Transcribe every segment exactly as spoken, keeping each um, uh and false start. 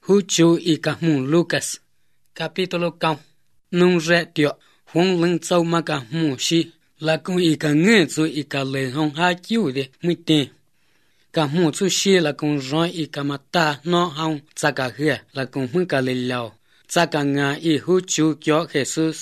Hu chú y cả mù Lucas, capítulo cao, nung rẽ tiệu, huống lưng châu mà cả mù si, là cũng y cả ngư chú y cả lời hông ha chiu de mới tiền. Cả mù chú si là cũng rõi y cả mặt ta nó hông, cha cả hìa là cũng mới cả lời lào, cha cả ngà y hu chú cho Jesus.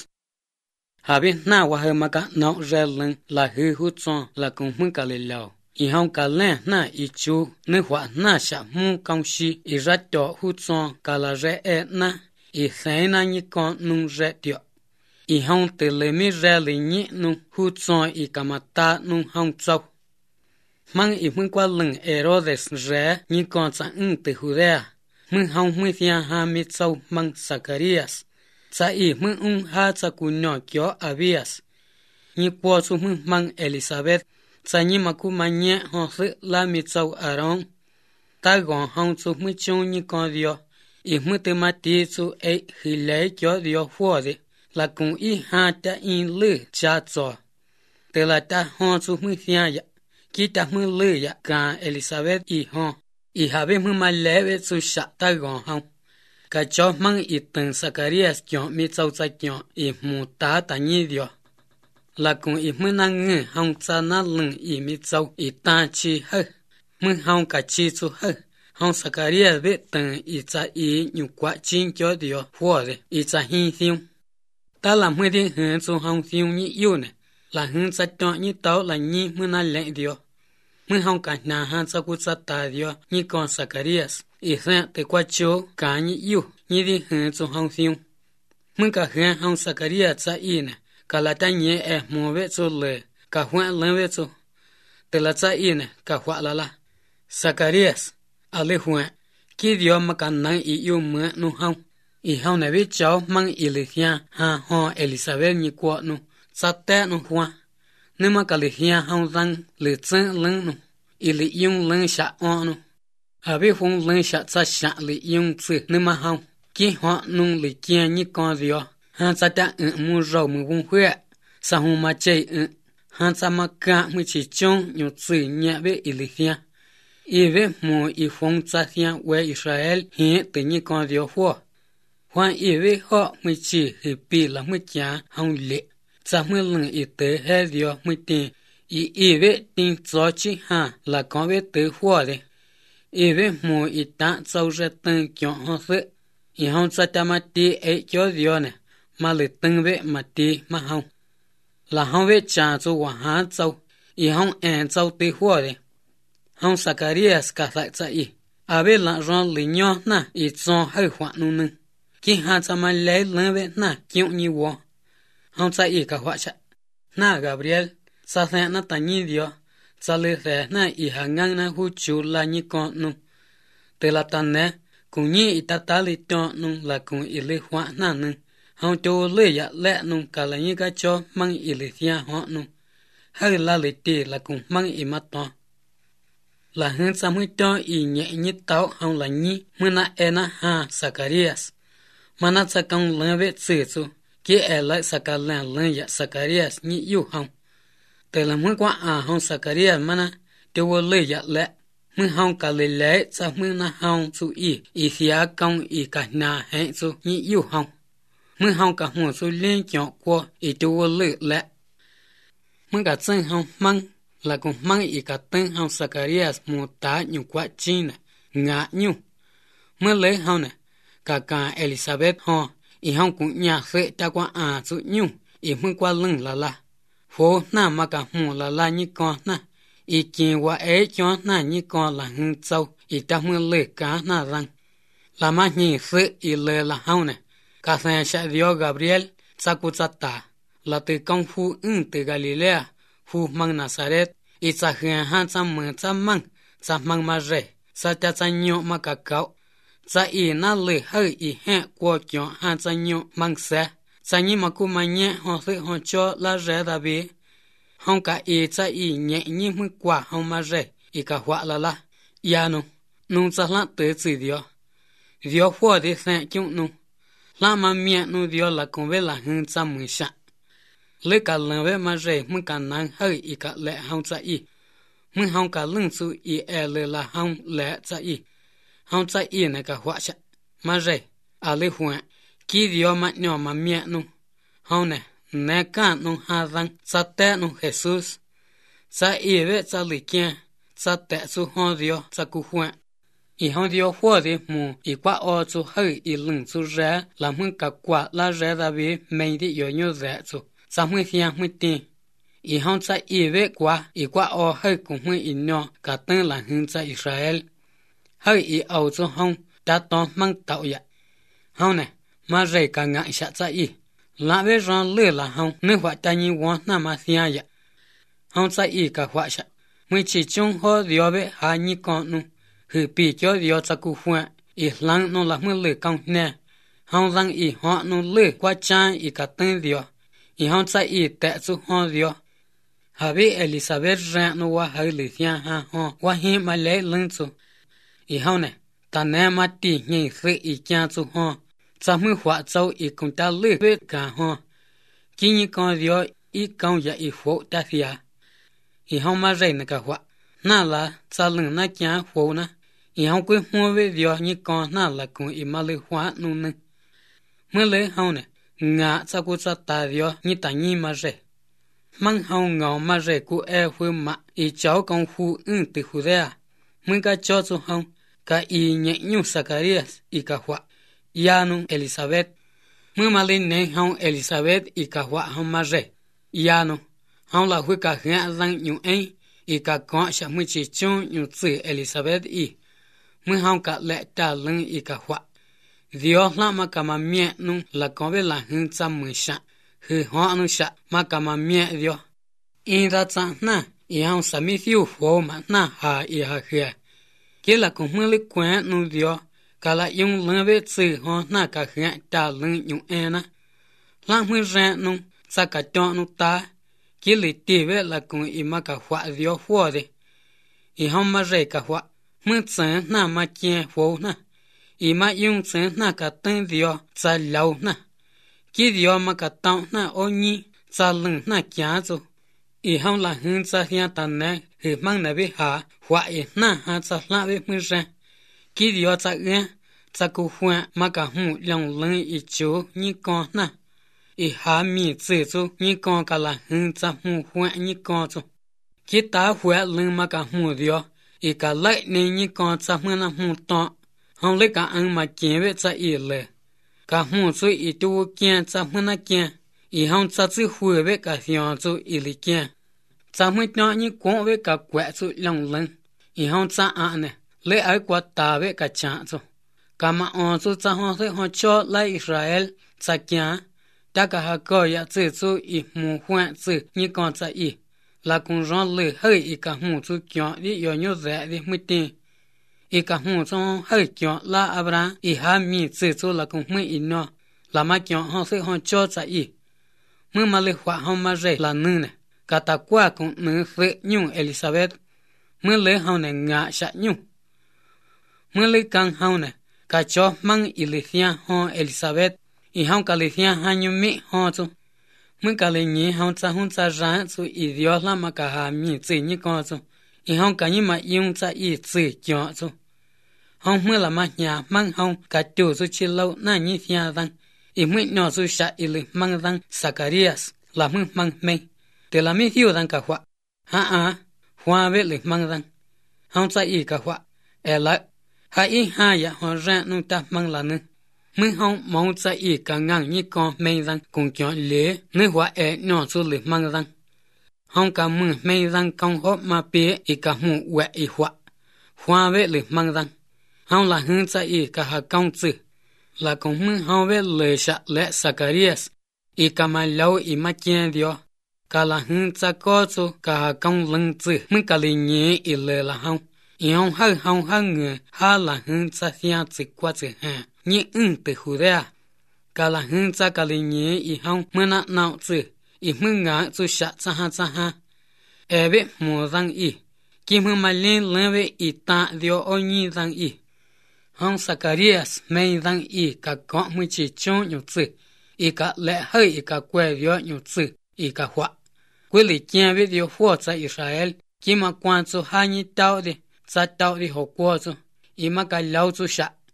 Hà biết na wa hơ mà cả nó rẽ lưng là hư hu chọn là cũng mới cả lời lào. Y hông cả lẽ na y chú nữ hóa na xả mù công si y ra cho hu chọn cả là rẽ e na y thấy na như con nung rẽ tiệu. Y hông từ lệ mi rẽ lì nhị nung hu chọn y cả mặt ta nung hông châu. Mang y mừng qua lưng Herodes rẽ như con cha ưng từ Hudea. Mừng hông mừng thia ha mi châu mang Zacharias. Cha y mừng ung ha cha cu nhỏ kio Abias. Như qua chú mừng mang Elizabeth. Cha như mà cu mà nhẹ hò sự la mi châu Aaron. Ta gọn hông chú mừng chung như con dio. Y mừng từ mà tí chú ấy khi lấy kio dio phùa đi. Là cùng y ha ta in lư cha cho. Từ là ta hò chú mừng thia ya. Khi ta mừng lư ya cả Elizabeth y hò. Y hà bê mừng mà lẽ về chú sạ ta gọn hông. Cả cho mang y từng Zacharias kio mi châu cha kio y mù ta ta nhi dio. Là cùng y mừng năng ngư hông cha na lưng y mi châu y ta chi hơ. Mừng hông cả chi chú hơ. Hông Zacharias biết từng y cha y nhu quả chín kio dio phùa đi y cha hi thiêu. Ta làm mười thiên hướng chú hông thiêu nhị yêu nè. Là hướng cha chọn như tao là nhi mừng na lệnh dio. Mừng hông cả nà hàn cha cụ cha ta dio như con Zacharias. Y thẹn tới qua chỗ cả nhị yêu như thiên hướng chú hông thiêu. Mừng cả hướng hông Zacharias cha y nè. Cả là ta nhẹ e mùa vệ chú lệ. Cả hoạn lên vệ chú. Từ là cha y nè. Cả hoạn là là Zacharias. À lê hoạn. Khi dio mà cả năng y yêu mưa nụ hông. Y hông nè biết cháu mang y lê thia hà hò Elizabeth như quả nụ. Cha tệ nụ hoa. Nếu mà cả lê thia hông răng lê chân lưng nụ. Y lê yung lưng xạ ọ nụ. À biết hông lưng xạ cha xạ lê yung chư nếu mà hông. Khi họ nụ lê kia như con dio. Hàn cha ta ưng mù rầu mù vung huệ. Sa hông mà chê ưng. Hàn cha mà cả mù chỉ chông nhô chư nhẹ về y lê thia. Y về mù y phong cha thia về Israel hiện từ như con dio hùa. Hoàng y về họ mù chỉ hì bì là mù chá hông lệ. Cha mù lưng y tế hê dio mù tiền. Y y về tình cho chi hà là con về tế hùa đi. Y về mù y ta châu ra tân kiong hò sự. Y hông cha ta mà tí ấy cho dio nè. Mà lệ tân về mà tí mà hông. Là hông về cha chú hòa há châu. Y hông ẻn châu tế hùa đi. Hông Zacharias cả lại cha y. À về là rong lì nhó nà y chong hơi hoạn nụ nâng. Khi hà cha mà lấy lên về nà kiệu như vô. Hông cha y cả hoạn cha. Nà Gabriel. Cha thẹn nà ta nhi dio. Cha lê thẻ nà y hà ngang nà hú chú là như con nụ. Từ là ta nè. Cùng nhi y ta ta lì cho nụ là cùng y lê hoạn nà nâng. Hông chú lê dạ lẹ nụ cả là như gà cho mang y lê thia họ nụ. Hơi là lê tì là cùng mang y mắt to. Là hướng cha mới cho y nhẹ như táo hông là nhi mưa na e na ha Zacharias. Mà na cha công lên về chữ chú. Khi e lại Zacharias lên dạ Zacharias như yêu hông. Từ là mưa qua à hông Zacharias mà na tiêu vô lê dạ lẹ. Mưa hông cả lê lẽ cha mưa na hông chú y. Y thịa công y cả nà hẹn chú như yêu hông. Mưa hông cả hùa chú lên chọn qua y tiêu vô lê lẹ. Mưa cả chân hông măng. Là cũng mang y cả tên hông Zacharias mù tá nhu quả chi nè, ngã nhu. Mới lấy hông nè, cả cả Elizabeth hò, y hông cũng nhà khệ ta qua à chú nhu, y mừng qua lưng là là. Phố nà mà cả mù là là như con nà, y kì qua ấy cho nà như con là hương châu, y ta mừng lấy cá nà răng. Là mà nhì khệ y lê là hông nè, cả thầy sẽ dio Gabriel, cha cụ cha ta, là từ công phu ưng từ Galilea, phu mang Nazareth. Y cha huyền han cha mừng cha mang, cha mang mà rể, cha cha cha nhọ mà cả cậu. Cha y na lê hơi y hẹ qua kio han cha nhọ mang xe. Cha nhị mà cụ mà nhẹ họ sự họ cho là rể đà bì. Hông cả y cha y nhẹ nhị mừng quả hông mà rể, y cả họa là là. Ya nụ, nụ cha lạ tới chữ dio. Dio hùa đi xe chung nụ. Lạ mà miệng nụ dio là cũng về là hương cha mừng sạ. Lê cả lần về mà rể mừng cả năng hơi y cả lẽ hông cha y. Mừng hông cả lưng chú y e lê là hông lẽ cha y. Hông cha y này cả họa cha. mà rể à lê huệ kí dio mà nhỏ mà mẹ nu hao nè nè cả nu ha răng sa té nu Jesus sa y về sa lì kia sa té su ho dio sa cu huệ y hao dio hoa đi mù y qua o su hơi y lưng su rẽ làm hưng cả quả la rẽ ra vì mình đi yo nhau rẽ su sa mươi thiên mươi tiền y hao sa y về qua y qua o hơi cũng mươi y nhỏ cả tên là hưng sa Israel hơi y âu su hông đã to mang tạo ya hao nè mà rể cả ngại sợ sa y là về rong lừa là hông nếu phải ta như want na mà thia ya hông sa y cả hoa sợ mới chỉ chung ho dio về hai như con nu hư bị cho dio sa cu huệ y lăng nó là mới lừa công nè hông răng y họ nó lừa qua cha y cả tên dio y hông sa y tệ su ho dio hà bị Elizabeth ra nó qua hơi lừa thia ha ho qua hi mà lấy lưng su y hông nè ta nè mà tì nhảy sự y cha su ho sa mưa hóa châu y cũng ta lừa về cả ho chỉ như con dio y công ya y phụ ta thia y hông mà rể nè cả hóa na là sa lưng na cha phụ na y hông quên mua về dio như con na là cũng y mà lừa hóa nu nè mới lấy hông nè ngã sa cu sa ta dio như ta nhi mà rể mang hông ngõ mà rể cu e phu mà y cháu con phu ưng từ phu ra mới cả cho su hông cả y nhẹ nhung Zacarias y cả hóa ya nu Elizabeth mới mà lên nè hông Elizabeth y cả hóa hông mà rể ya nu hông là huy cả ngã răng nhung ấy y cả con sẽ mới chỉ chung nhung chữ Elizabeth y mới hông cả lệ trả lưng y cả hóa dio la mà cả mà mẹ nu là con về là hưng trăm mười sạ hư họ nu sạ mà cả mà mẹ dio in ra chẳng na y hông sa mi phiêu phô mà na hà y hà khía kia là cũng mới lấy quen nu dio cả là dùng lưng về chữ họ na cả khía trả lưng nhung e na lang mới ra nu sa cả cho nu ta kia lấy tì về là cũng y mà cả hóa dio phô đi y hông mà rể cả hóa mới chẳng na mà kia phô na y mà dùng chẳng na cả tên dio sa lâu na kia dio mà cả tao na ô nhi sa lưng na kia zo y hông là hưng sa hiền tàn nè hư mang nè về hạ hóa y na hạ sa la về mới ra kia dio sa ghé sa cu hoa mà cả hủ lòng lưng y chú như con na y hạ mi chữ zo như con cả là hưng sa hủ hoa như con zo kia ta hoa lưng mà cả hủ dio y cả lại nên như con sa mưa na hủ to hông lấy cả ăn mà kiếm về sa y lệ cả hủ zo y tu kia sa mưa na kia y hông sa chữ hùa về cả hiền zo y lì kia sa mưa nhỏ như con về cả quẹt zo lòng lưng y hông sa ăn nè lấy ai quạt ta về cả chả zo cả mà on zo sa hông thấy hông cho lại Israel sa kia ta cả hà coi ya chữ zo y mù hoạn chữ như con sa y là cũng rong lử hơi y cả hủ zo kia đi yo nhớ rẻ đi mới tiền y cả hủ zo hơi kia là Abraham y ha mi chữ zo là cũng mới y nó là mà kia hông thấy hông cho sa y mới mà lấy hóa hông mà rể là nữ nè cả ta qua cũng nữ phệ nhung Elizabeth mới lấy hông nè ngã sạ nhung mới lấy căng hông nè cả cho mang y lấy thia hông Elizabeth y hông cả lấy thia ha nhung mẹ hông zo mới cả lấy nhí hông sa hông sa ra zo y dio la mà cả ha mi chữ như con zo y hông cả như mà dùng sa y chữ kia zo hông mới là mà nhà mang hông cả chủ zo chi lâu na như thia răng y mới nhỏ zo sa y lấy mang răng Zacarias là mới mang mê để làm mấy thiếu răng cả hóa ha à hoa về lấy mang răng hông sa y cả hóa e lại hai y hai ya họ ra nung ta mang là nữa mới hông mong sa y cả ngang như con mê răng cùng chọn lễ nơi hóa e nhỏ zo lấy mang răng hông cả mừng mê răng công hốp mà bế y cả hù quẹ y hóa hoa về lấy mang răng hông là hương sa y cả hà công chữ là cũng mừng hông về lời sạ lệ Zacarias y cả mà lâu y mà chén dio cả là hương sa có cho cả hà công lưng chữ mới cả lời nhé y lời là hông y hông hơi hông hơi người ha là hương sa thia chữ qua chữ hà như ưng từ hù ra cả là hương sa cả lời nhé y hông mới nạ nào chữ y mới ngã cho sạ cha ha cha ha e về mùa răng y kim hương mà lên lên về y ta dio ô nhi răng y hông Zacarias mê răng y cả con mới chỉ chung nhục chữ y cả lệ hơi y cả quê dio nhục chữ y cả hóa quê lì kia về dio phô cha Israel kim mà quan cho hai nhị tao đi cha tao đi học qua cho y mà cả lâu cho sạ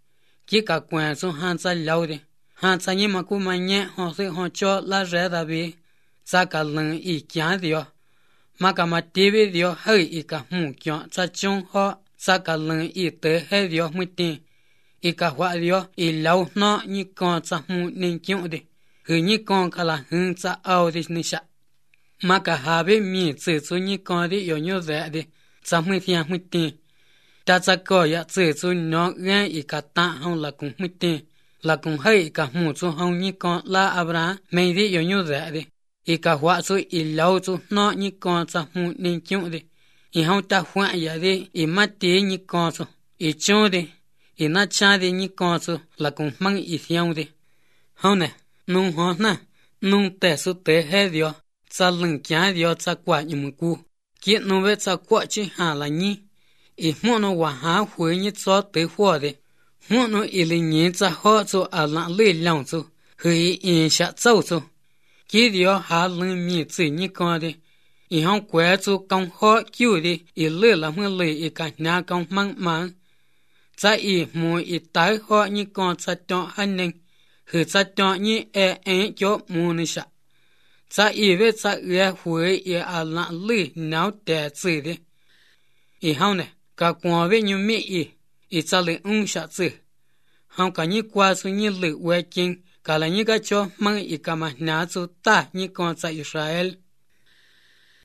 chỉ cả quen số han sa lâu đi han sa như mà cú mà nhẹ họ sẽ họ cho lá rẻ đã bị sa cả lần ý kiến đi mà cả mà tivi đi hơi ý cả mù chọn sa chung họ sa cả lần ý tới hay đi mới tin ý cả hoa đi ý lâu nó như con sa mù nên chịu đi hư như con cả là hưng sa ao đi như sa mà cả hà bên mi tự số như con đi yếu như vậy đi sa mới thiang mới tin ta sa coi ya tự số nó nghe ý cả ta không là cũng mới tin là cũng hay cả mù số không như con là Abraham mấy đi yếu như vậy đi ý cả hoa số ý lâu số nó như con sa mù nên chịu đi ý không ta hoa ya đi ý mắt tí như con số ý chung đi ý nát cha đi như con số là cũng mang ý thiang đi không nè nung hoa nè nung tè số tè hay đi sa lưng kia đi sa quả như một cú kiệt nó về sa quả chỉ hà là nhỉ ý mua nó hòa hà huế như cho tới hoa đi mua nó ý linh nhỉ sa hoa số à lạng lưỡi lòng số hơi yên sát sâu số kia đi hà lưng mi chỉ như con đi ý không quét số công hoa kêu đi ý lưỡi làm hơi lưỡi ý cả nhà công mang mang sa ý mua ý tái hoa như con sa chọn hành ninh hư sa chọn như e e cho mua này sa sa ý về sa ghé huế ý à lạng lưỡi náo tè chỉ đi ý hông nè cả quan về như mỹ ý ý sa lưỡi ung sa chỉ hông cả như qua số như lưỡi quê kinh cả là như cái cho mang ý cả mà ná số ta như con sa Israel